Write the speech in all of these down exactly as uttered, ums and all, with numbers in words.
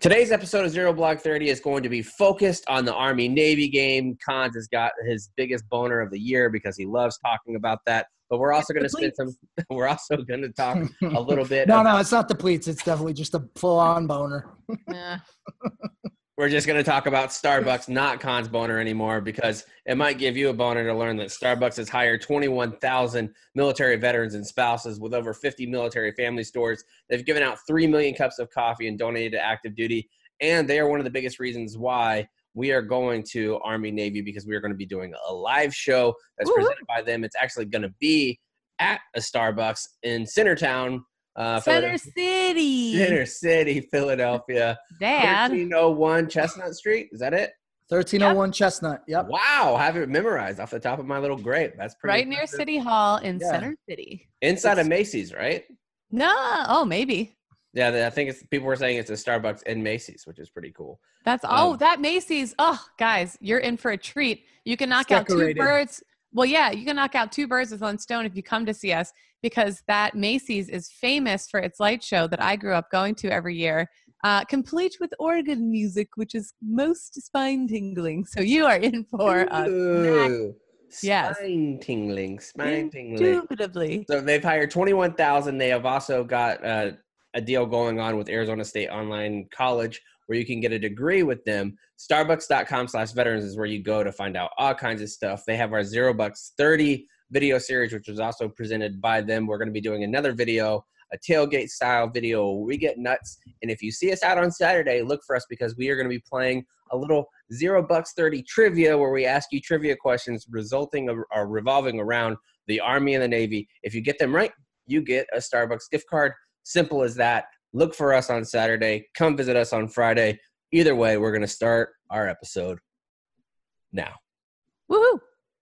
Today's episode of Zero Block thirty is going to be focused on the Army-Navy game. Cons has got his biggest boner of the year because he loves talking about that. But we're also going to spend some. We're also going to talk a little bit. no, about, no, it's not the pleats. It's definitely just a full-on boner. Yeah. We're just going to talk about Starbucks, not Con's boner anymore, because it might give you a boner to learn that Starbucks has hired twenty-one thousand military veterans and spouses with over fifty military family stores. They've given out three million cups of coffee and donated to active duty. And they are one of the biggest reasons why we are going to Army-Navy, because we are going to be doing a live show that's Woo-hoo. presented by them. It's actually going to be at a Starbucks in Centertown. Uh, Center City. Center City, Philadelphia. Dad. thirteen oh one Chestnut Street. Is that it? thirteen oh one Chestnut. Yep. Wow. I have it memorized off the top of my little grape. That's pretty Right near impressive. City Hall in Yeah. Center City. Inside of Macy's, right? No. Oh, maybe. Yeah, I think it's people were saying it's a Starbucks in Macy's, which is pretty cool. That's oh, Um, that Macy's. Oh, guys, you're in for a treat. You can knock out two decorated. birds. Well, yeah, you can knock out two birds with one stone if you come to see us, because that Macy's is famous for its light show that I grew up going to every year, uh, complete with organ music, which is most spine tingling. So you are in for a snack. Ooh, Yes. spine tingling, spine tingling. Indubitably. So they've hired twenty-one thousand. They have also got uh, a deal going on with Arizona State Online College where you can get a degree with them. Starbucks.com slash veterans is where you go to find out all kinds of stuff. They have our Zero Bucks thirty video series, which was also presented by them. We're going to be doing another video, a tailgate style video where we get nuts. And if you see us out on Saturday, look for us, because we are going to be playing a little Zero Bucks thirty trivia where we ask you trivia questions resulting or, or revolving around the Army and the Navy. If you get them right, you get a Starbucks gift card. Simple as that. Look for us on Saturday. Come visit us on Friday. Either way, we're going to start our episode now. Woohoo.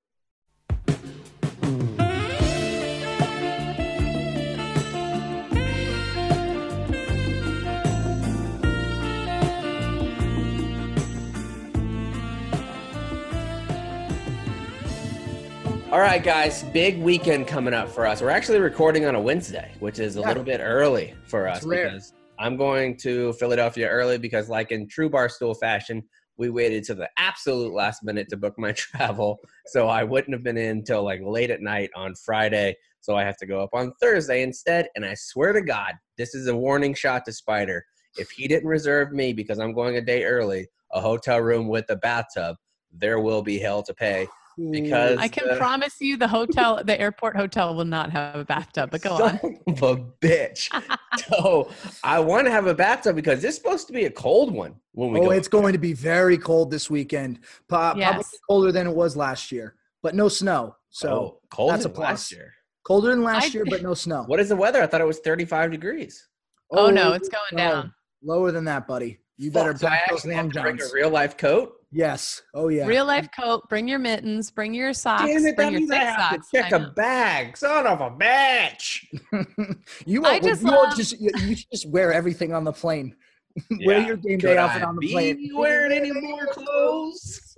All right, guys, big weekend coming up for us. We're actually recording on a Wednesday, which is a Yeah. little bit early for us It's rare. because I'm going to Philadelphia early because, like in true Barstool fashion, we waited to the absolute last minute to book my travel. So I wouldn't have been in until like late at night on Friday. So I have to go up on Thursday instead. And I swear to God, this is a warning shot to Spider. If he didn't reserve me, because I'm going a day early, a hotel room with a bathtub, there will be hell to pay. Because I can the- promise you the hotel, the airport hotel will not have a bathtub, but go on. Son of a bitch. So I want to have a bathtub because it's supposed to be a cold one when we Oh, go. it's going to be very cold this weekend. Po- Probably Yes. colder than it was last year, but no snow. So oh, cold that's a than plus. last year. colder than last I- year, but no snow. What is the weather? I thought it was thirty-five degrees. Oh, no, it's going no. down. Lower than that, buddy. You better Fuck, so I pack those actually have long to bring a johns. real life coat. Yes. Oh, yeah. Real life coat, bring your mittens, bring your socks, Damn it, bring that your means I thick have socks. to check I a know. bag. Son of a bitch. you I won't, just you won't love- just you, you should just wear everything on the plane. Wear Yeah. your game Could day outfit I on the be plane. wearing any more clothes?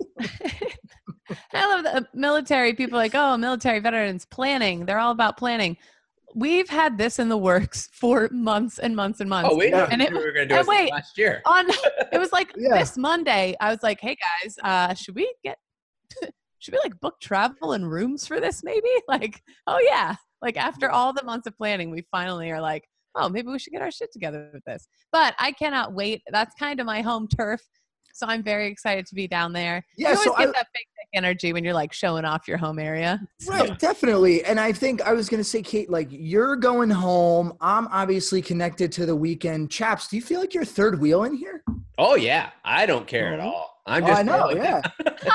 I love the military people like, oh, military veterans planning. They're all about planning. We've had this in the works for months and months and months. Oh, we Yeah. knew And it- we were going to do and it wait. last year. On it was like Yeah. this Monday. I was like, hey guys, uh, should we get should we like book travel and rooms for this maybe? Like, oh yeah. Like after all the months of planning, we finally are like, oh, maybe we should get our shit together with this. But I cannot wait. That's kind of my home turf. So I'm very excited to be down there. Yeah, you always so get I- that big dick energy when you're like showing off your home area. Right, definitely. And I think I was going to say, Kate, like you're going home. I'm obviously connected to the weekend. Chaps, do you feel like you're third wheel in here? Oh, yeah. I don't care at Oh. all. I'm Oh, just I know, going- yeah.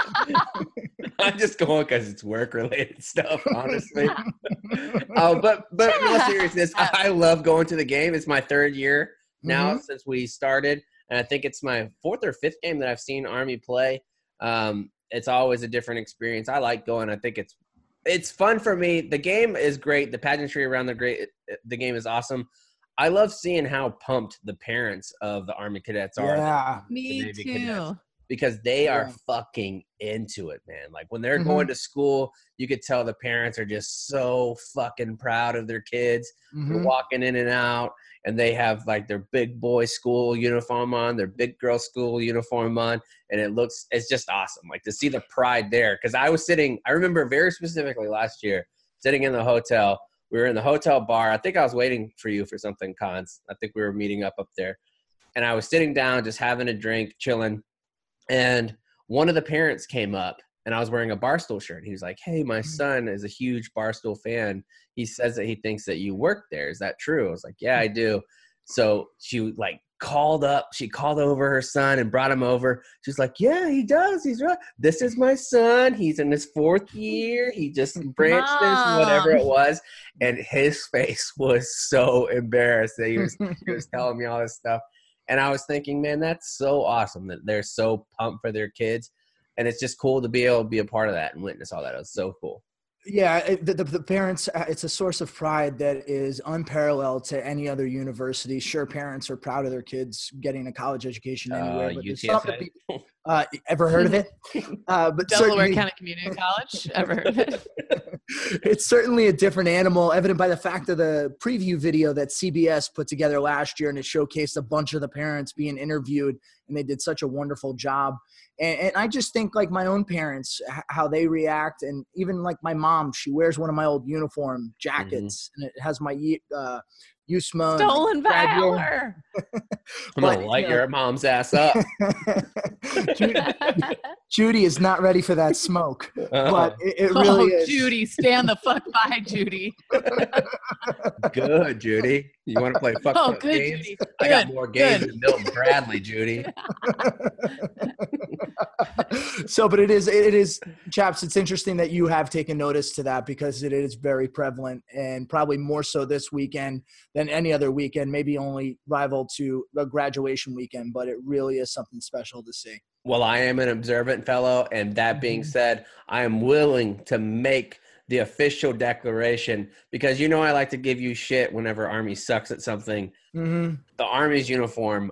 I'm just going because it's work related stuff, honestly. uh, but but in all seriousness, I love going to the game. It's my third year now Mhm. since we started, and I think it's my fourth or fifth game that I've seen Army play. Um, it's always a different experience. I like going. I think it's it's fun for me. The game is great. The pageantry around the great the game is awesome. I love seeing how pumped the parents of the Army cadets are. Yeah. the Me Navy too. cadets. because they are Yeah. fucking into it, man. Like when they're Mhm. going to school, you could tell the parents are just so fucking proud of their kids. They're Mhm. walking in and out, and they have like their big boy school uniform on, their big girl school uniform on, and it looks, it's just awesome. Like to see the pride there. Cause I was sitting, I remember very specifically last year, sitting in the hotel. We were in the hotel bar. I think I was waiting for you for something, Cons. I think we were meeting up up there. And I was sitting down, just having a drink, chilling. And one of the parents came up, and I was wearing a Barstool shirt. He was like, hey, my son is a huge Barstool fan. He says that he thinks that you work there. Is that true? I was like, yeah, I do. So she like called up, she called over her son and brought him over. She's like, yeah, he does. He's right. This is my son. He's in his fourth year. He just branched this, whatever Mom. it was. And his face was so embarrassed that he was, he was telling me all this stuff. And I was thinking, man, that's so awesome that they're so pumped for their kids. And it's just cool to be able to be a part of that and witness all that. It was so cool. Yeah, it- the, the, the parents, uh, it's a source of pride that is unparalleled to any other university. Sure, parents are proud of their kids getting a college education anywhere, Uh, but there's U T S A? something to be, uh, ever heard of it? Uh, but Delaware certainly, County Community College. Ever heard of it? it's certainly a different animal, evident by the fact of the preview video that C B S put together last year, and it showcased a bunch of the parents being interviewed, and they did such a wonderful job. And, and I just think like my own parents, h- how they react, and even like my mom, she wears one of my old uniform jackets, and it has my ye- uh, U S M A. and, like, Stolen graduate- valor. I'm going But, to light you know- your mom's ass up. Judy, Judy is not ready for that smoke, Uh, but it, it really oh, is. Judy, stand the fuck by, Judy. good, Judy. You want to play fuck Oh, fuck good, games? Judy. I got Good, more games good. than Milton Bradley, Judy. So, but it is, it is, chaps, it's interesting that you have taken notice to that because it is very prevalent and probably more so this weekend than any other weekend, maybe only rival to a graduation weekend, but it really is something special to see. Well, I am an observant fellow, and that being Mhm. said, I am willing to make the official declaration because you know I like to give you shit whenever Army sucks at something. Mm-hmm. The Army's uniform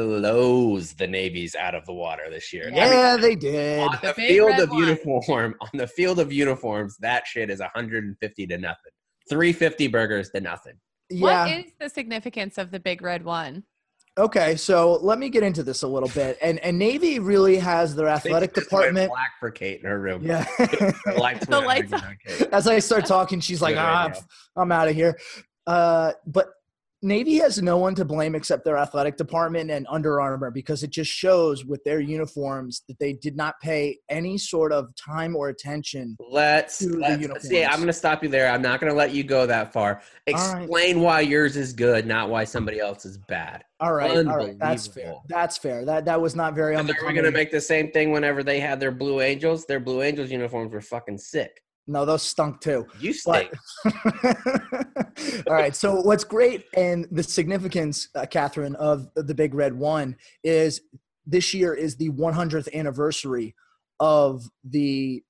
blows the Navy's out of the water this year. Yeah. I mean, Yeah, they did. on The the big field red of one. uniform, on the field of uniforms, that shit is one hundred fifty to nothing. three fifty burgers to nothing. Yeah. What is the significance of the big red one? Okay, so let me get into this a little bit. And and Navy really has their athletic Things just went department. black for Kate in her room. Yeah. The lights The went out lights again on Kate. As I start talking, she's like, Good ah, radio. I'm out of here. Uh, but Navy has no one to blame except their athletic department and Under Armour because it just shows with their uniforms that they did not pay any sort of time or attention. Let's, to the let's uniforms. see. I'm going to stop you there. I'm not going to let you go that far. All right. Explain why yours is good, not why somebody else is bad. All right, all right, that's fair. Unbelievable. That's fair. That that was not very And are we unbecoming. going to make the same thing whenever they had their Blue Angels? Their Blue Angels uniforms were fucking sick. No, those stunk too. You But stink. all right. So what's great and the significance, uh, Catherine, of the Big Red One is this year is the one hundredth anniversary of the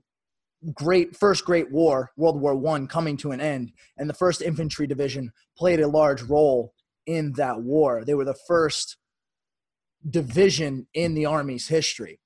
great first Great War, World War One, coming to an end, and the First Infantry Division played a large role in that war. They were the first division in the Army's history.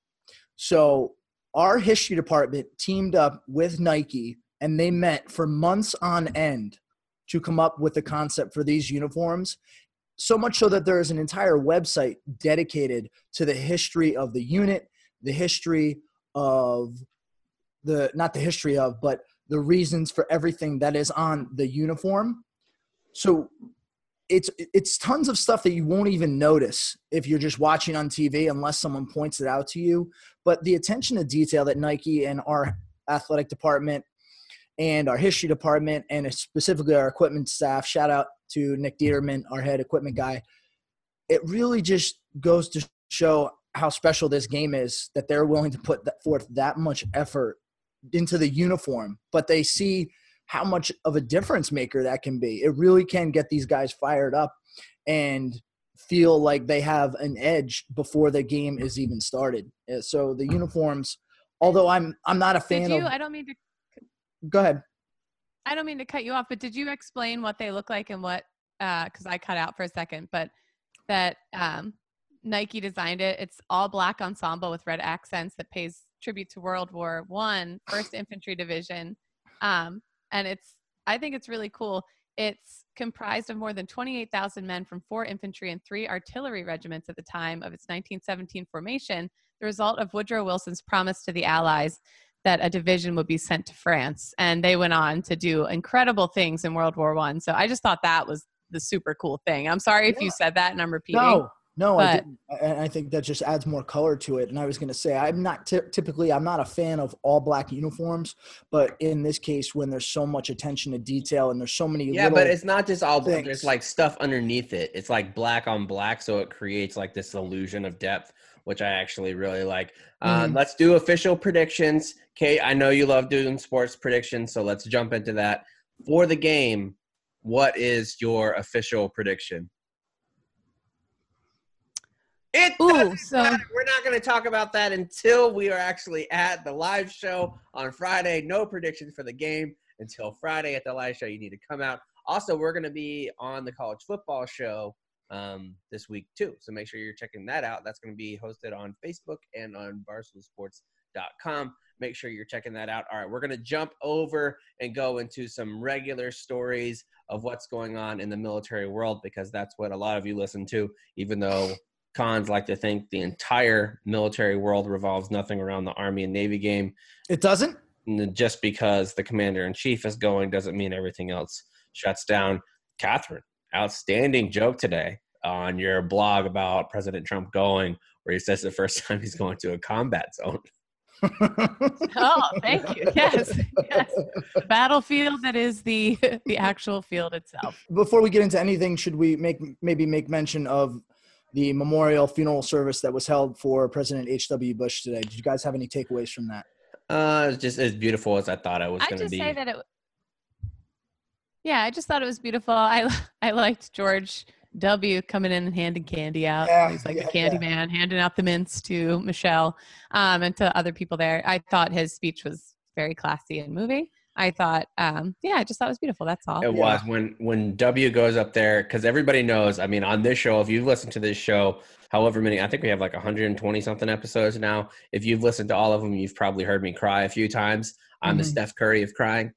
So our history department teamed up with Nike, and they met for months on end to come up with the concept for these uniforms. So much so that there is an entire website dedicated to the history of the unit, the history of the, not the history of, but the reasons for everything that is on the uniform. So it's it's tons of stuff that you won't even notice if you're just watching on T V unless someone points it out to you. But the attention to detail that Nike and our athletic department and our history department and specifically our equipment staff, shout out to Nick Dieterman, our head equipment guy, it really just goes to show how special this game is that they're willing to put that forth that much effort into the uniform, but they see how much of a difference maker that can be. It really can get these guys fired up and feel like they have an edge before the game is even started. Uh, So the uniforms, although I'm I'm not a fan Did you? of. I don't mean to. Go ahead. I don't mean to cut you off, but did you explain what they look like and what? Because I cut out for a second, but that um, Nike designed it. It's all black ensemble with red accents that pays tribute to World War One, First Infantry Division. Um, and it's, I think it's really cool. It's comprised of more than twenty-eight thousand men from four infantry and three artillery regiments at the time of its nineteen seventeen formation, the result of Woodrow Wilson's promise to the Allies that a division would be sent to France. And they went on to do incredible things in World War One. So I just thought that was the super cool thing. I'm sorry if Yeah. you said that and I'm repeating. No, no, I but- didn't. And I think that just adds more color to it. And I was going to say, I'm not ty- typically, I'm not a fan of all black uniforms, but in this case, when there's so much attention to detail and there's so many Yeah, little, but it's not just all black. things. There's like stuff underneath it. It's like black on black, so it creates like this illusion of depth, which I actually really like. Um, Mhm. Let's do official predictions. Kate, I know you love doing sports predictions, so let's jump into that. For the game, what is your official prediction? It Ooh, doesn't so- matter. We're not going to talk about that until we are actually at the live show on Friday. No prediction for the game until Friday at the live show. You need to come out. Also, we're going to be on the college football show um, this week too, so make sure you're checking that out. That's going to be hosted on Facebook and on barstool sports dot com. Make sure you're checking that out. All right, we're going to jump over and go into some regular stories of what's going on in the military world, because that's what a lot of you listen to, even though cons like to think the entire military world revolves nothing around the Army and Navy game. it doesn't. And just because the commander-in-chief is going doesn't mean everything else shuts down. Catherine, outstanding joke today on your blog about President Trump going, where he says the first time he's going to a combat zone. Oh, thank you. Yes, yes. Battlefield that is the the actual field itself. Before we get into anything, should we make maybe make mention of the memorial funeral service that was held for President H W Bush today? Did you guys have any takeaways from that? Uh, it's just as beautiful as I thought it was I going to just be. say that it. Yeah, I just thought it was beautiful. I I liked George W coming in and handing candy out. Yeah, He's like yeah, the candy yeah. man, handing out the mints to Michelle um, and to other people there. I thought his speech was very classy and moving. I thought, um, yeah, I just thought it was beautiful. That's all. It was when when W goes up there, because everybody knows. I mean, on this show, if you've listened to this show, however many, I think we have like one hundred twenty something episodes now. If you've listened to all of them, you've probably heard me cry a few times. I'm the Mhm. Steph Curry of crying.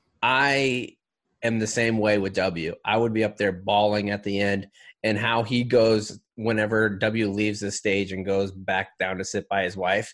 I am the same way with W. I would be up there bawling at the end, and how he goes whenever W leaves the stage and goes back down to sit by his wife.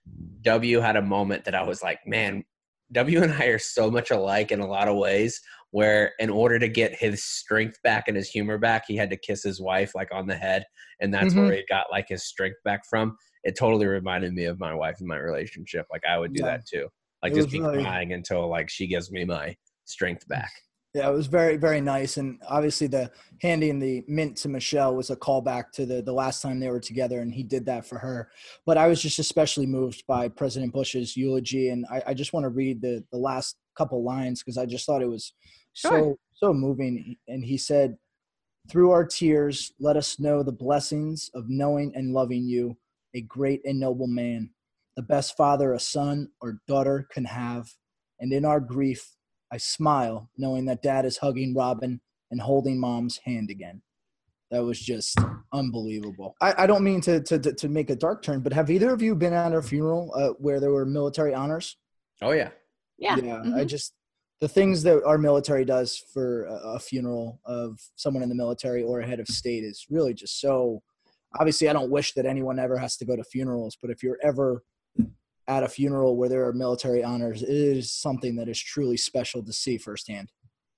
W had a moment that I was like, man, W and I are so much alike in a lot of ways, where in order to get his strength back and his humor back, he had to kiss his wife like on the head. And that's Mhm. where he got like his strength back from. It totally reminded me of my wife and my relationship. Like I would do Yeah. that too. Like It just was be really- crying until like she gives me my strength back. Yeah, it was very, very nice. And obviously the handing the mint to Michelle was a callback to the, the last time they were together, and he did that for her. But I was just especially moved by President Bush's eulogy. And I, I just want to read the, the last couple lines because I just thought it was Sure. so, so moving. And he said, "Through our tears, let us know the blessings of knowing and loving you, a great and noble man, the best father a son or daughter can have. And in our grief, I smile knowing that dad is hugging Robin and holding mom's hand again." That was just unbelievable. I, I don't mean to, to to make a dark turn, but have either of you been at a funeral uh, where there were military honors? Oh yeah. Yeah. Yeah, I mhm. just the things that our military does for a, a funeral of someone in the military or a head of state is really just so. Obviously, I don't wish that anyone ever has to go to funerals, but if you're ever at a funeral where there are military honors, it is something that is truly special to see firsthand.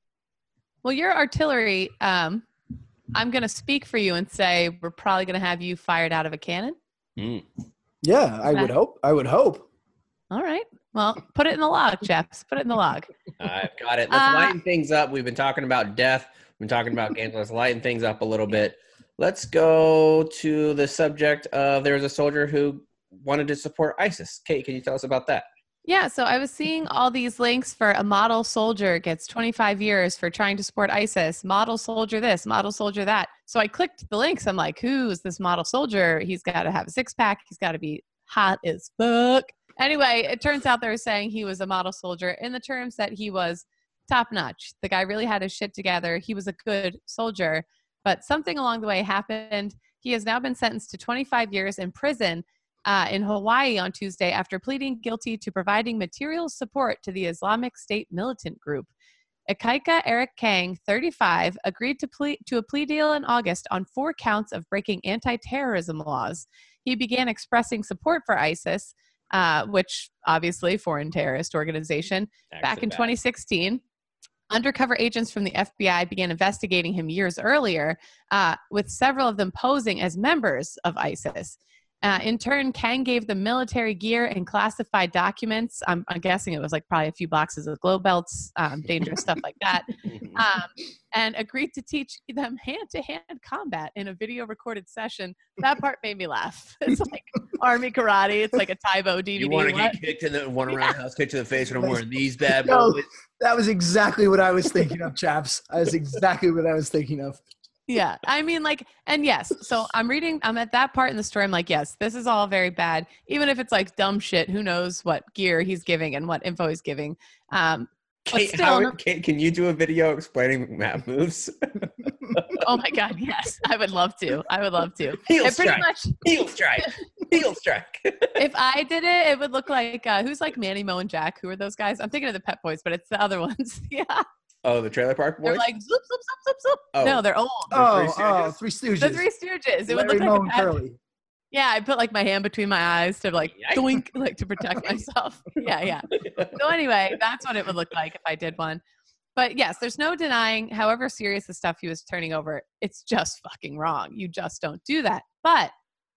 Well, your artillery, um, I'm going to speak for you and say we're probably going to have you fired out of a cannon. Mm. Yeah, I would Okay. hope. I would hope. All right. Well, put it in the log, Jeff. Put it in the log. I've got it. Let's Uh, lighten things up. We've been talking about death. We've been talking about games. Let's lighten things up a little bit. Let's go to the subject of there was a soldier who wanted to support ISIS. Kate, can you tell us about that? Yeah, so I was seeing all these links for a model soldier gets twenty-five years for trying to support ISIS, model soldier this, model soldier that. So I clicked the links. I'm like, who is this model soldier? He's got to have a six pack. He's got to be hot as fuck. Anyway, it turns out they were saying he was a model soldier in the terms that he was top notch. The guy really had his shit together. He was a good soldier, but something along the way happened. He He has now been sentenced to twenty-five years in prison uh, in Hawaii on Tuesday after pleading guilty to providing material support to the Islamic State militant group. Ikaika Eric Kang, thirty-five, agreed to, plea, to a plea deal in August on four counts of breaking anti-terrorism laws. He began expressing support for ISIS, uh, which obviously foreign terrorist organization, Actually back in bad. twenty sixteen. Undercover agents from the F B I began investigating him years earlier, uh, with several of them posing as members of ISIS. Uh, in turn, Kang gave them military gear and classified documents. I'm, I'm guessing it was like probably a few boxes of glow belts, um, dangerous stuff like that, um, and agreed to teach them hand-to-hand combat in a video-recorded session. That part made me laugh. It's like Army karate. It's like a Taibo D V D. You want to What? get kicked in the one Yeah. roundhouse kick to the face when I'm wearing these bad No. boys? That was exactly what I was thinking of, chaps. That was exactly what I was thinking of. Yeah. I mean, like, and yes, so I'm reading, I'm at that part in the story. I'm like, yes, this is all very bad. Even if it's like dumb shit, who knows what gear he's giving and what info he's giving. Um, but Kate, still, how, no- Kate, can you do a video explaining map moves? oh my God, yes, I would love to. I would love to. Heel It pretty strike. much, Heel strike. Heel strike. if I did it, it would look like, uh, who's like Manny, Mo, and Jack? Who are those guys? I'm thinking of the Pet Boys, but it's the other ones. Yeah. Oh, the Trailer Park They're Boys? like, zoop, zoop, zoop, zoop, zoop. Oh. No, they're old. Oh, Three oh, Stooges? Three Stooges. The Three Stooges. It would Larry, look Moe, like a and pet- Curly. Yeah, I put like my hand between my eyes to like Yikes. doink, like to protect myself. Yeah, yeah. So anyway, that's what it would look like if I did one. But yes, there's no denying, however serious the stuff he was turning over, it's just fucking wrong. You just don't do that. But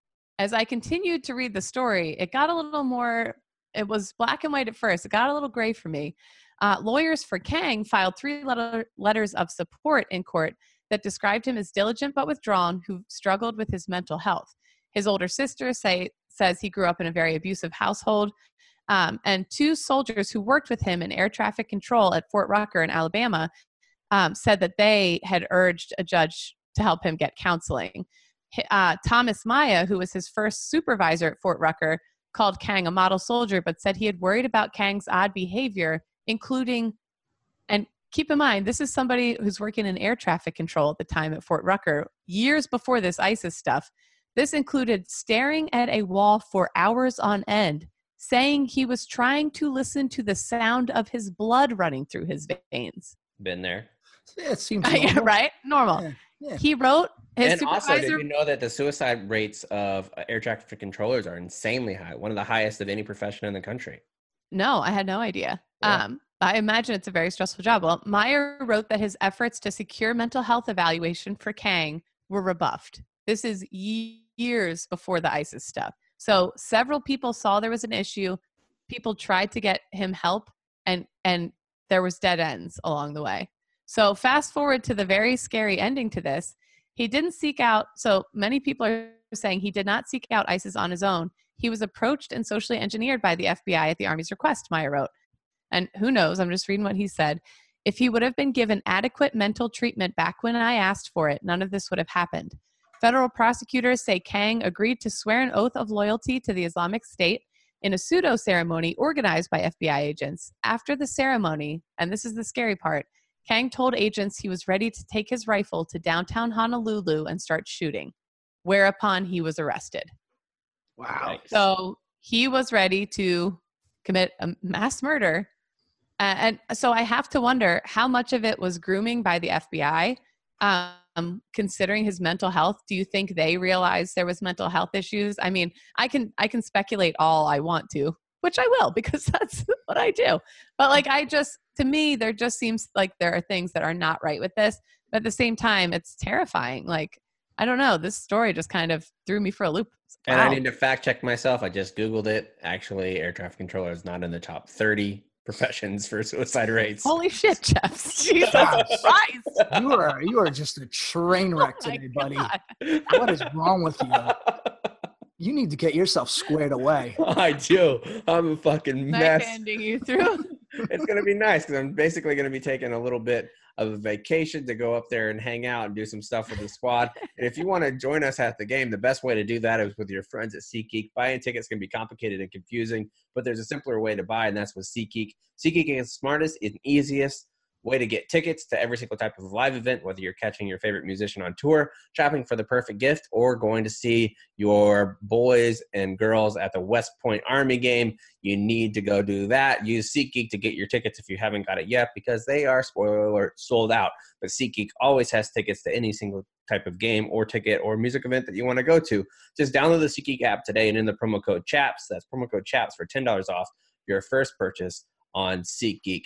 as I continued to read the story, it got a little more, it was black and white at first. It got a little gray for me. Uh, lawyers for Kang filed three letter, letters of support in court that described him as diligent but withdrawn, who struggled with his mental health. His older sister say, says he grew up in a very abusive household. Um, and two soldiers who worked with him in air traffic control at Fort Rucker in Alabama um, said that they had urged a judge to help him get counseling. Uh, Thomas Maya, who was his first supervisor at Fort Rucker, called Kang a model soldier, but said he had worried about Kang's odd behavior, including, and keep in mind, this is somebody who's working in air traffic control at the time at Fort Rucker, years before this ISIS stuff. This included staring at a wall for hours on end, saying he was trying to listen to the sound of his blood running through his veins. Been there. Yeah, it seems Yeah, normal. right? Normal. Yeah, yeah. He wrote his And also, supervisor. did you know that the suicide rates of uh, air traffic controllers are insanely high? One of the highest of any profession in the country. No, I had no idea. Yeah. Um, I imagine it's a very stressful job. Well, Meyer wrote that his efforts to secure mental health evaluation for Kang were rebuffed. This is ye- years before the ISIS stuff. So several people saw there was an issue. People tried to get him help, and and there was dead ends along the way. So fast forward to the very scary ending to this. He didn't seek out, so many people are saying he did not seek out ISIS on his own. He was approached and socially engineered by the F B I at the Army's request, Meyer wrote. And who knows, I'm just reading what he said. If he would have been given adequate mental treatment back when I asked for it, none of this would have happened. Federal prosecutors say Kang agreed to swear an oath of loyalty to the Islamic State in a pseudo ceremony organized by F B I agents. After the ceremony, and this is the scary part, Kang told agents he was ready to take his rifle to downtown Honolulu and start shooting, whereupon he was arrested. Wow. Yikes. So he was ready to commit a mass murder. Uh, and so I have to wonder how much of it was grooming by the F B I, um, considering his mental health. Do you think they realized there was mental health issues? I mean, I can I can speculate all I want to, which I will because that's what I do. But like, I just, to me, there just seems like there are things that are not right with this. But at the same time, it's terrifying. Like, I don't know. This story just kind of threw me for a loop. And I Wow. need to fact check myself. I just Googled it. Actually, air traffic controller is not in the top thirty professions for suicide rates. Holy shit, Jeff. Jesus Gosh. Christ. You are you are just a train wreck Oh my today, buddy. God. What is wrong with you? You need to get yourself squared away. I do. I'm a fucking mess. Backhanding you through. It's going to be nice because I'm basically going to be taking a little bit of a vacation to go up there and hang out and do some stuff with the squad. And if you want to join us at the game, the best way to do that is with your friends at SeatGeek. Buying tickets can be complicated and confusing, but there's a simpler way to buy, and that's with SeatGeek. SeatGeek is the smartest and easiest way to get tickets to every single type of live event, whether you're catching your favorite musician on tour, shopping for the perfect gift, or going to see your boys and girls at the West Point Army game. You need to go do that. Use SeatGeek to get your tickets if you haven't got it yet, because they are, spoiler alert, sold out. But SeatGeek always has tickets to any single type of game or ticket or music event that you want to go to. Just download the SeatGeek app today and in the promo code CHAPS, that's promo code CHAPS for ten dollars off your first purchase on SeatGeek.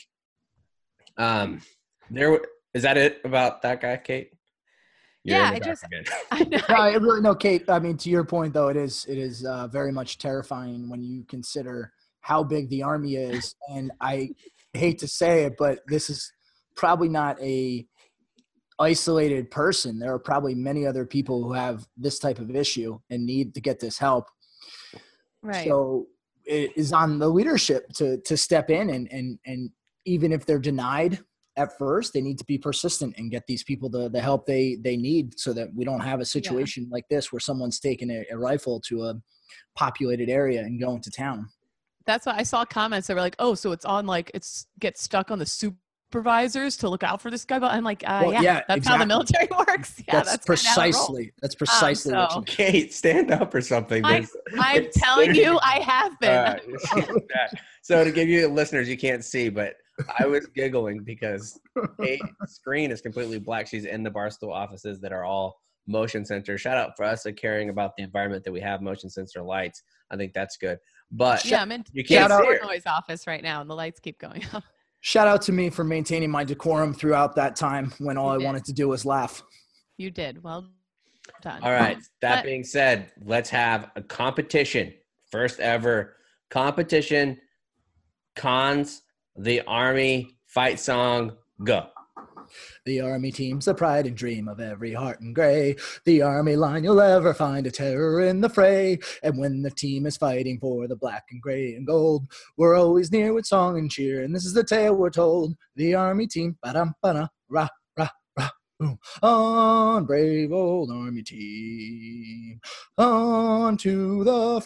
Um, there is that it about that guy, Kate? You're yeah, I just, I know. No, I really no, Kate. I mean, to your point though, it is it is uh, very much terrifying when you consider how big the Army is, and I hate to say it, but this is probably not a isolated person. There are probably many other people who have this type of issue and need to get this help. Right. So it is on the leadership to to step in and and and. Even if they're denied at first, they need to be persistent and get these people the, the help they, they need so that we don't have a situation yeah. like this where someone's taking a, a rifle to a populated area and going to town. That's why I saw comments that were like, oh, so it's on like, it's gets stuck on the supervisors to look out for this guy. But I'm like, uh, well, yeah, yeah, that's exactly. how the military works. Yeah, that's, that's precisely, that's precisely um, so, what you Kate, stand up or something. I, I'm telling you, I have been. Uh, so to give you listeners, you can't see, but I was giggling because Kate's screen is completely black. She's in the Barstool offices that are all motion sensor. Shout out for us for caring about the environment that we have motion sensor lights. I think that's good. But yeah, I'm in you can't the see her. noise office right now, and the lights keep going up. Shout out to me for maintaining my decorum throughout that time when all You I did. wanted to do was laugh. You did. Well done. All right. That But- being said, let's have a competition. First ever competition. Cons the Army fight song. Go. The Army team's the pride and dream of every heart in gray. The Army line, you'll ever find a terror in the fray. And when the team is fighting for the black and gray and gold, we're always near with song and cheer. And this is the tale we're told. The Army team, ba-dum, ba-da, rah, rah, rah, boom. On, brave old Army team. On to the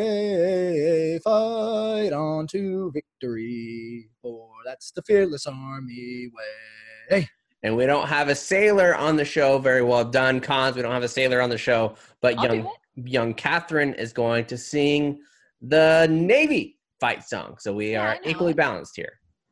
fray. Fight on to victory. For that's the fearless Army way. And we don't have a sailor on the show. Very well done, Cons. We don't have a sailor on the show, but I'll do young young Catherine is going to sing the Navy fight song. So we Yeah, are I know. equally balanced here.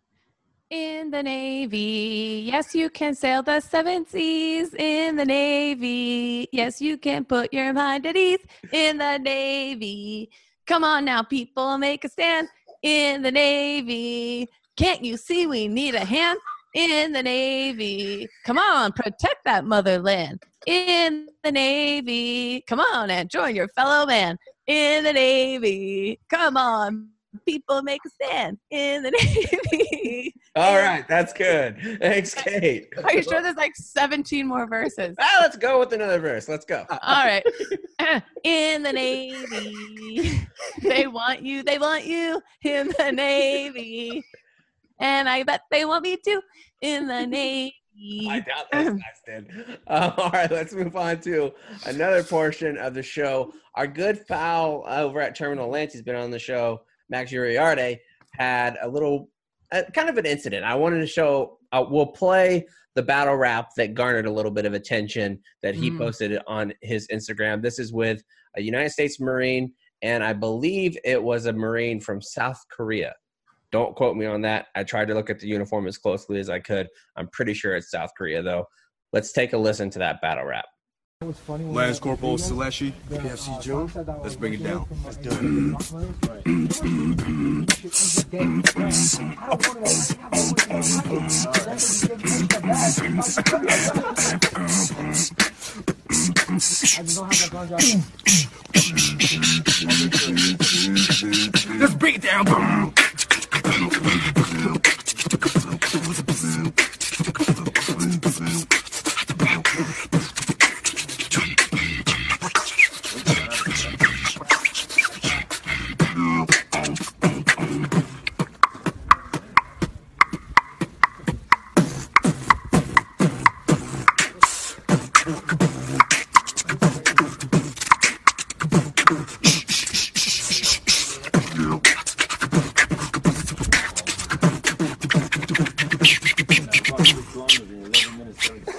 In the Navy, yes, you can sail the seven seas. In the Navy, yes, you can put your mind at ease. In the Navy, come on now, people, make a stand. In the Navy, can't you see we need a hand? In the Navy, come on, protect that motherland. In the Navy, come on and join your fellow man. In the Navy, come on, people, make a stand. In the Navy. All right, that's good. Thanks, Kate. Are you sure there's like seventeen more verses? Ah, let's go with another verse. Let's go. All right. In the Navy, they want you, they want you in the Navy. And I bet they want me too in the Navy. I doubt those guys did. Uh, all right, let's move on to another portion of the show. Our good pal over at Terminal Lance, he's been on the show, Max Uriarte, had a little, uh, kind of an incident. I wanted to show, uh, we'll play the battle rap that garnered a little bit of attention that he Mm. posted on his Instagram. This is with a United States Marine, and I believe it was a Marine from South Korea. Don't quote me on that. I tried to look at the uniform as closely as I could. I'm pretty sure it's South Korea, though. Let's take a listen to that battle rap. Lance Corporal Seleshi, P F C June. Let's bring it down. Let's do it. Let's bring it down.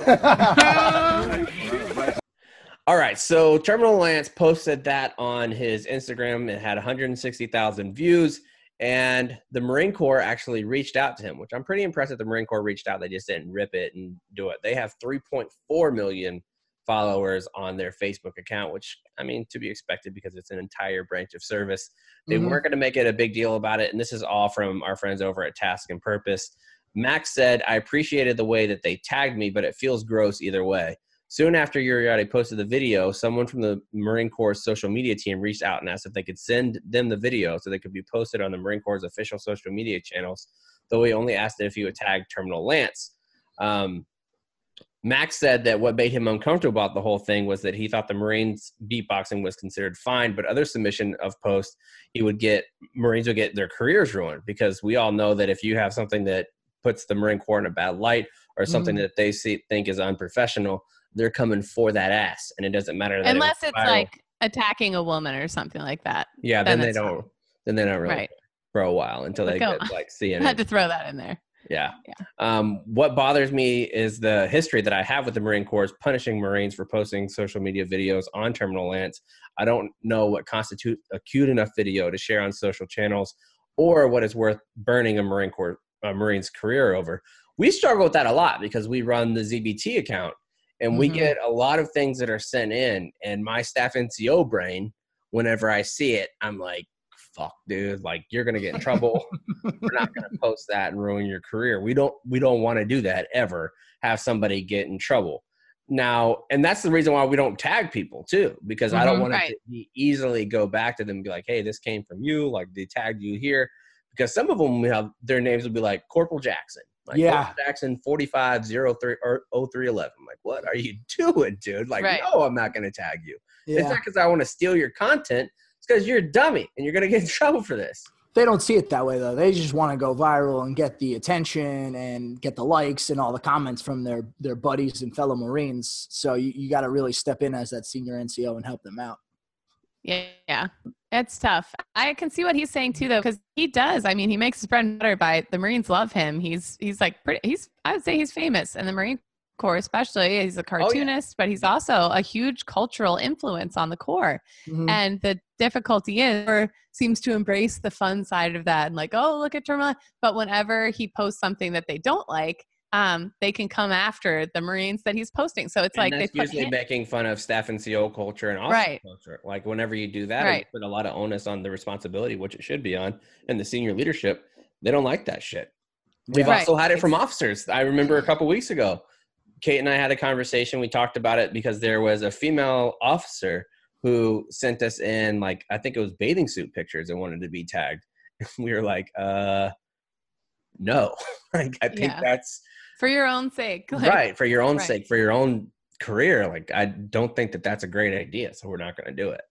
All right, so Terminal Lance posted that on his Instagram. It had one hundred sixty thousand views, and the Marine Corps actually reached out to him, which I'm pretty impressed that the Marine Corps reached out. They just didn't rip it and do it. They have three point four million followers on their Facebook account, which, I mean, to be expected because it's an entire branch of service. They mm-hmm. weren't going to make it a big deal about it, and this is all from our friends over at Task and Purpose. Max said, I appreciated the way that they tagged me, but it feels gross either way. Soon after Uriarte posted the video, someone from the Marine Corps social media team reached out and asked if they could send them the video so they could be posted on the Marine Corps' official social media channels, though he only asked if he would tag Terminal Lance. Um, Max said that what made him uncomfortable about the whole thing was that he thought the Marines beatboxing was considered fine, but other submission of posts, he would get, Marines would get their careers ruined, because we all know that if you have something that puts the Marine Corps in a bad light or something mm. that they see, think is unprofessional, they're coming for that ass, and it doesn't matter that unless it it's viral. Like attacking a woman or something like that. Yeah, then, then they don't. Fine. Then they don't really right. for a while until they get like seeing. I had to throw that in there. Yeah. yeah. Um, what bothers me is the history that I have with the Marine Corps punishing Marines for posting social media videos on Terminal Lance. I don't know what constitutes a cute enough video to share on social channels, or what is worth burning a Marine Corps a Marine's career over. We struggle with that a lot because we run the Z B T account. And mm-hmm. we get a lot of things that are sent in, and my staff N C O brain, whenever I see it, I'm like, fuck, dude, like, you're going to get in trouble. We're not going to post that and ruin your career. We don't, we don't want to do that ever, have somebody get in trouble. Now, and that's the reason why we don't tag people too, because mm-hmm, I don't want right. to easily go back to them and be like, hey, this came from you. Like, they tagged you here, because some of them have their names will be like Corporal Jackson. Like, yeah, Jackson forty-five oh three or oh three eleven. I'm like, what are you doing, dude? Like, right. no, I'm not going to tag you. Yeah. It's not because I want to steal your content. It's because you're a dummy and you're going to get in trouble for this. They don't see it that way, though. They just want to go viral and get the attention and get the likes and all the comments from their, their buddies and fellow Marines. So you, you got to really step in as that senior N C O and help them out. Yeah, yeah, it's tough. I can see what he's saying too, though, because he does. I mean, he makes his bread and butter by the Marines love him. He's he's like pretty. He's I would say he's famous, and the Marine Corps especially. He's a cartoonist, oh, yeah. but he's also a huge cultural influence on the Corps. Mm-hmm. And the difficulty is, or seems to embrace the fun side of that, and like, oh, look at Terminal. But whenever he posts something that they don't like, um, they can come after the Marines that he's posting. So it's and like that's they put usually him- making fun of staff N C O culture and officer right. culture. Like, whenever you do that, right. you put a lot of onus on the responsibility, which it should be on, and the senior leadership. They don't like that shit. We've right. also had it from officers. I remember a couple weeks ago, Kate and I had a conversation. We talked about it because there was a female officer who sent us in, like, I think it was bathing suit pictures and wanted to be tagged. We were like, uh, no. Like, I think yeah. that's for your own sake. Like, right. For your own right. sake, for your own career. Like, I don't think that that's a great idea. So we're not going to do it.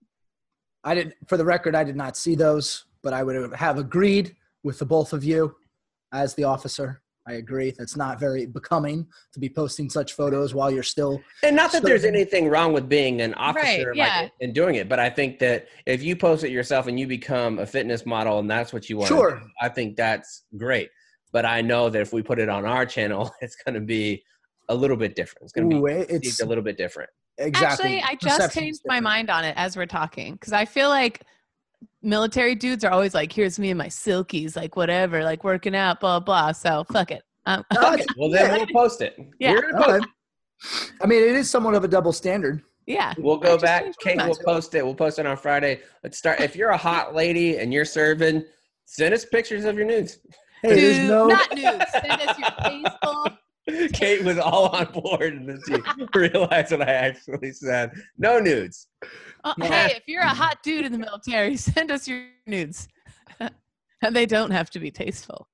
I did, for the record, I did not see those, but I would have agreed with the both of you as the officer. I agree. That's not very becoming to be posting such photos while you're still. And not that still there's anything wrong with being an officer right, yeah. like, and doing it, but I think that if you post it yourself and you become a fitness model and that's what you want, sure. to do, I think that's great. But I know that if we put it on our channel, it's going to be a little bit different. It's going to be it's, a little bit different. Exactly. Actually, I just Perception's changed different. my mind on it as we're talking, because I feel like military dudes are always like, here's me and my silkies, like whatever, like working out, blah, blah. So fuck it. Um, okay. Well, then yeah. we'll post it. Yeah. We're gonna post it. I mean, it is somewhat of a double standard. Yeah. We'll go back. Kate will post it. We'll post it on Friday. Let's start. If you're a hot lady and you're serving, send us pictures of your nudes. Hey, Dude, there's no... not nudes. Send us your faithful. Kate was all on board, and then she realized what I actually said. No nudes. Uh, hey, if you're a hot dude in the military, send us your nudes. And they don't have to be tasteful.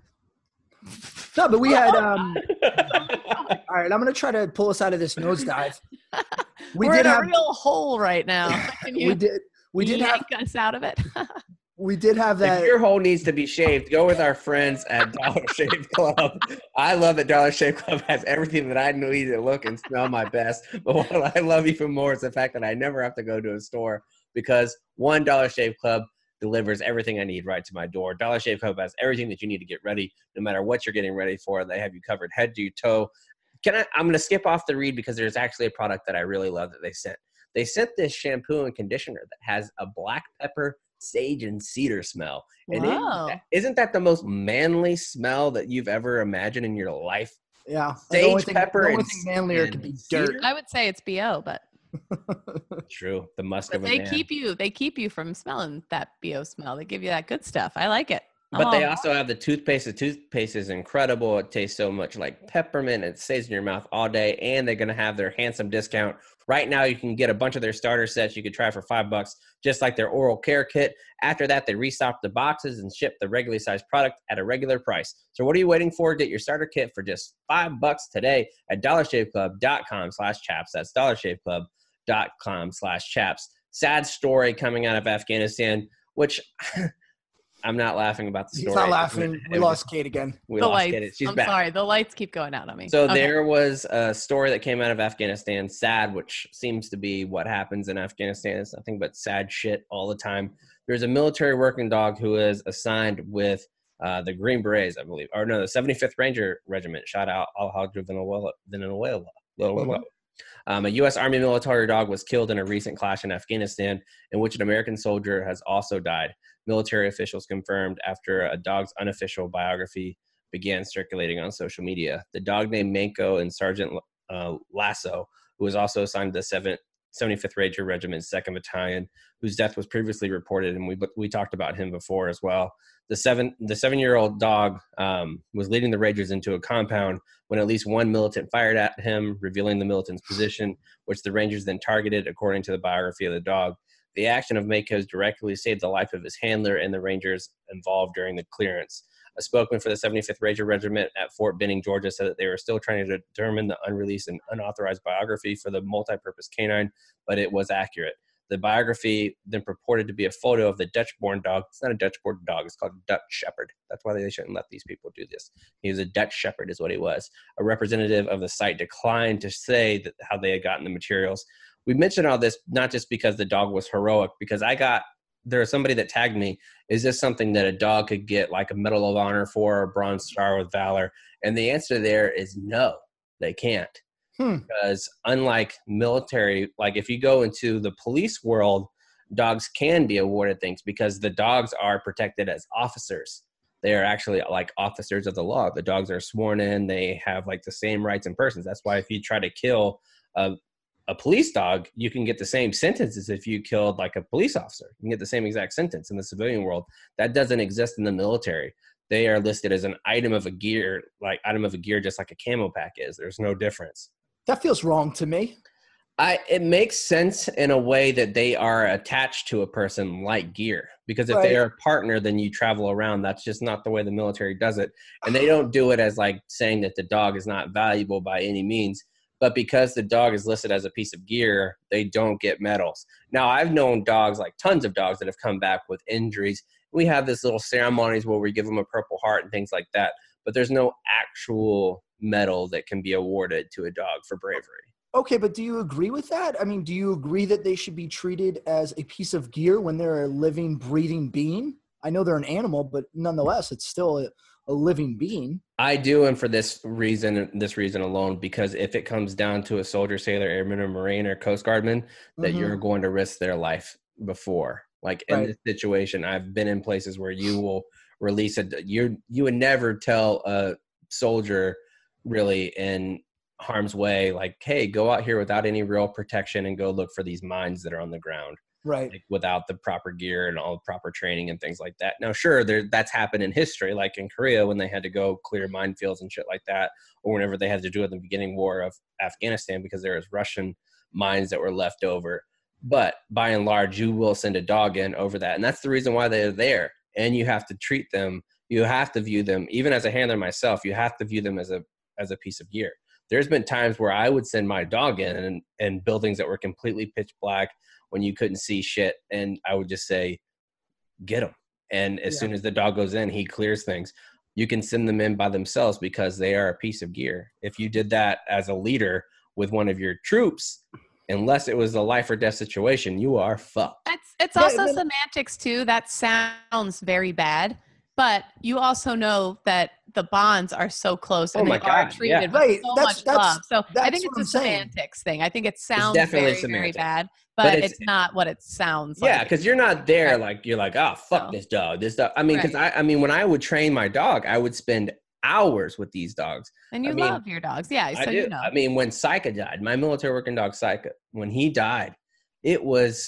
No, but we had. Um, all right, I'm going to try to pull us out of this nosedive. We We're did in have, a real hole right now. Can you we did. We did yank have us out of it. We did have that. If your hole needs to be shaved, go with our friends at Dollar Shave Club. I love that Dollar Shave Club has everything that I need to look and smell my best. But what I love even more is the fact that I never have to go to a store because one Dollar Shave Club delivers everything I need right to my door. Dollar Shave Club has everything that you need to get ready, no matter what you're getting ready for. They have you covered head to toe. can I, I'm going to skip off the read because there's actually a product that I really love that they sent. They sent this shampoo and conditioner that has a black pepper, sage, and cedar smell. And Wow. isn't, isn't that the most manly smell that you've ever imagined in your life? Yeah. Sage, the only thing, pepper, the only and- thing manlier and could be cedar? dirt. I would say it's B O, but True. The musk but of a they man. keep you they keep you from smelling that B O smell. They give you that good stuff. I like it. But they Oh. also have the toothpaste. The toothpaste is incredible. It tastes so much like peppermint. It stays in your mouth all day. And they're going to have their handsome discount. Right now, you can get a bunch of their starter sets you could try for five bucks, just like their oral care kit. After that, they restock the boxes and ship the regularly sized product at a regular price. So what are you waiting for? Get your starter kit for just five bucks today at dollarshaveclub.com slash chaps. That's dollarshaveclub.com slash chaps. Sad story coming out of Afghanistan, which... I'm not laughing about the He's story. not laughing. We It was lost just- Kate again. We the lost lights. Kate. She's I'm back. sorry. The lights keep going out on me. So Okay. there was a story that came out of Afghanistan, sad, which seems to be what happens in Afghanistan. It's nothing but sad shit all the time. There's a military working dog who is assigned with uh, the Green Berets, I believe, or no, the seventy-fifth Ranger Regiment. Shout out Alejandro Villanueva. Villanueva. Villanueva. Um, a U S Army military dog was killed in a recent clash in Afghanistan, in which an American soldier has also died. Military officials confirmed after a dog's unofficial biography began circulating on social media. The dog named Manko and Sergeant uh, Lasso, who was also assigned to the seventh, seventy-fifth Ranger Regiment's second Battalion, whose death was previously reported, and we we talked about him before as well. The seven the seven-year-old dog um, was leading the Rangers into a compound when at least one militant fired at him, revealing the militant's position, which the Rangers then targeted, according to the biography of the dog. The action of Manko's directly saved the life of his handler and the Rangers involved during the clearance. A spokesman for the seventy-fifth Ranger Regiment at Fort Benning, Georgia, said that they were still trying to determine the unreleased and unauthorized biography for the multi-purpose canine, but it was accurate. The biography then purported to be a photo of the Dutch-born dog. It's not a Dutch-born dog. It's called a Dutch Shepherd. That's why they shouldn't let these people do this. He was a Dutch Shepherd is what he was. A representative of the site declined to say that how they had gotten the materials. We mentioned all this not just because the dog was heroic, because I got – there was somebody that tagged me, is this something that a dog could get like a Medal of Honor for, or a Bronze Star with Valor? And the answer there is no, they can't. Hmm. Because unlike military, like if you go into the police world, dogs can be awarded things because the dogs are protected as officers. They are actually like officers of the law. The dogs are sworn in. They have like the same rights in persons. That's why if you try to kill a, a police dog, you can get the same sentence as if you killed like a police officer. You can get the same exact sentence in the civilian world. That doesn't exist in the military. They are listed as an item of a gear, like item of a gear, just like a camo pack is. There's no difference. That feels wrong to me. I, it makes sense in a way that they are attached to a person like gear, because if Right. they are a partner, then you travel around. That's just not the way the military does it. And they don't do it as like saying that the dog is not valuable by any means, but because the dog is listed as a piece of gear, they don't get medals. Now, I've known dogs, like tons of dogs that have come back with injuries. We have this little ceremonies where we give them a Purple Heart and things like that, but there's no actual medal that can be awarded to a dog for bravery. Okay, but do you agree with that? I mean, do you agree that they should be treated as a piece of gear when they're a living, breathing being? I know they're an animal, but nonetheless, it's still a, a living being. I do, and for this reason, this reason alone, because if it comes down to a soldier, sailor, airman, or marine, or coast guardman, that Mhm. you're going to risk their life before. Like in Right. this situation, I've been in places where you will release a you you would never tell a soldier really in harm's way, like, hey, go out here without any real protection and go look for these mines that are on the ground. Right. Like without the proper gear and all the proper training and things like that. Now, sure, there that's happened in history, like in Korea when they had to go clear minefields and shit like that, or whenever they had to do it in the beginning war of Afghanistan because there was Russian mines that were left over. But by and large, you will send a dog in over that, and that's the reason why they're there. And you have to treat them. You have to view them, even as a handler myself. You have to view them as a as a piece of gear. There's been times where I would send my dog in and in buildings that were completely pitch black when you couldn't see shit, and I would just say, get him. And as Yeah. soon as the dog goes in, he clears things. You can send them in by themselves because they are a piece of gear. If you did that as a leader with one of your troops, unless it was a life or death situation, you are fucked. It's it's Yeah, also and then- semantics too. That sounds very bad. But you also know that the bonds are so close Oh and my they are God, treated yeah. with Right, so that's- much that's- love. So I that's think it's what a I'm saying. semantics thing. I think it sounds definitely very, very semantics. bad, But but it's- it's, not what it sounds Yeah, like. because you're not there Right. like you're like, oh fuck So- this dog, this dog. I mean, because Right. I, I mean, when I would train my dog, I would spend hours with these dogs. And you I mean, love your dogs. Yeah, so I do. you know. I mean, when Sika died, my military working dog Sika, when he died, it was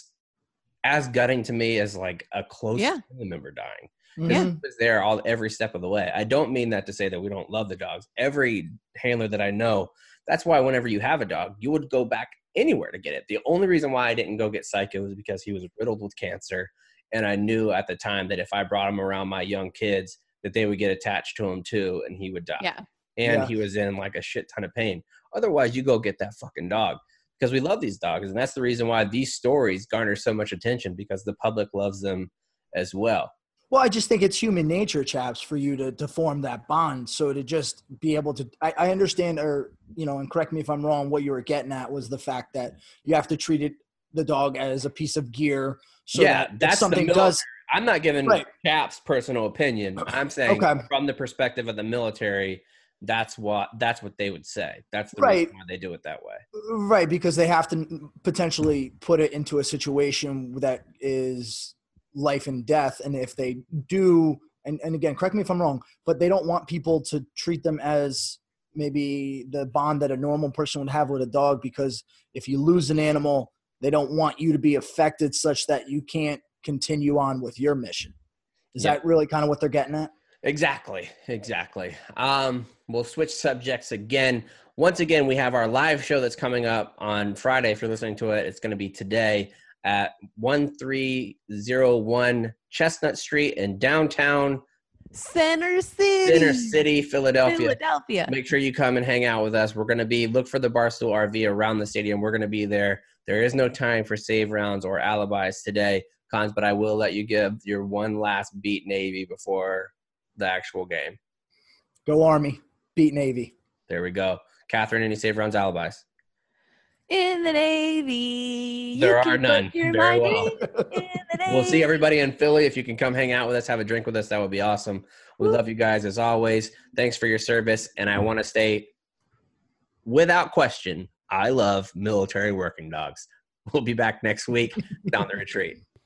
as gutting to me as like a close Yeah. family member dying. Yeah. He was there all every step of the way. I don't mean that to say that we don't love the dogs. Every handler that I know, that's why whenever you have a dog, you would go back anywhere to get it. The only reason why I didn't go get Sika was because he was riddled with cancer. And I knew at the time that if I brought him around my young kids, that they would get attached to him too, and he would die. Yeah. And Yeah. he was in like a shit ton of pain. Otherwise, you go get that fucking dog because we love these dogs. And that's the reason why these stories garner so much attention, because the public loves them as well. Well, I just think it's human nature, chaps, for you to, to form that bond. So to just be able to, I, I understand, or, you know, and correct me if I'm wrong, what you were getting at was the fact that you have to treat it, the dog as a piece of gear. So Yeah, that if that's the something military. does, I'm not giving Right. Chap's personal opinion. I'm saying Okay. from the perspective of the military, that's what that's what they would say. That's the Right. reason why they do it that way. right, because they have to potentially put it into a situation that is life and death. And if they do, and, and again, correct me if I'm wrong, but they don't want people to treat them as maybe the bond that a normal person would have with a dog, because if you lose an animal, they don't want you to be affected such that you can't continue on with your mission. Is Yeah. that really kind of what they're getting at? Exactly. Exactly. Um, we'll switch subjects again. Once again, we have our live show that's coming up on Friday. If you're listening to it, it's going to be today at one three zero one Chestnut Street in downtown Center City. Center City, Philadelphia. Philadelphia. Make sure you come and hang out with us. We're going to be, look for the Barstool R V around the stadium. We're going to be there. There is no time for save rounds or alibis today, Cons, but I will let you give your one last beat Navy before the actual game. Go Army, beat Navy. There we go. Catherine, any save rounds, alibis? In the Navy. you There can are put none. your Very money well. in the We'll see Navy. everybody in Philly. If you can come hang out with us, have a drink with us, that would be awesome. We Woo. love you guys as always. Thanks for your service. And I want to say, without question, I love military working dogs. We'll be back next week down the retreat.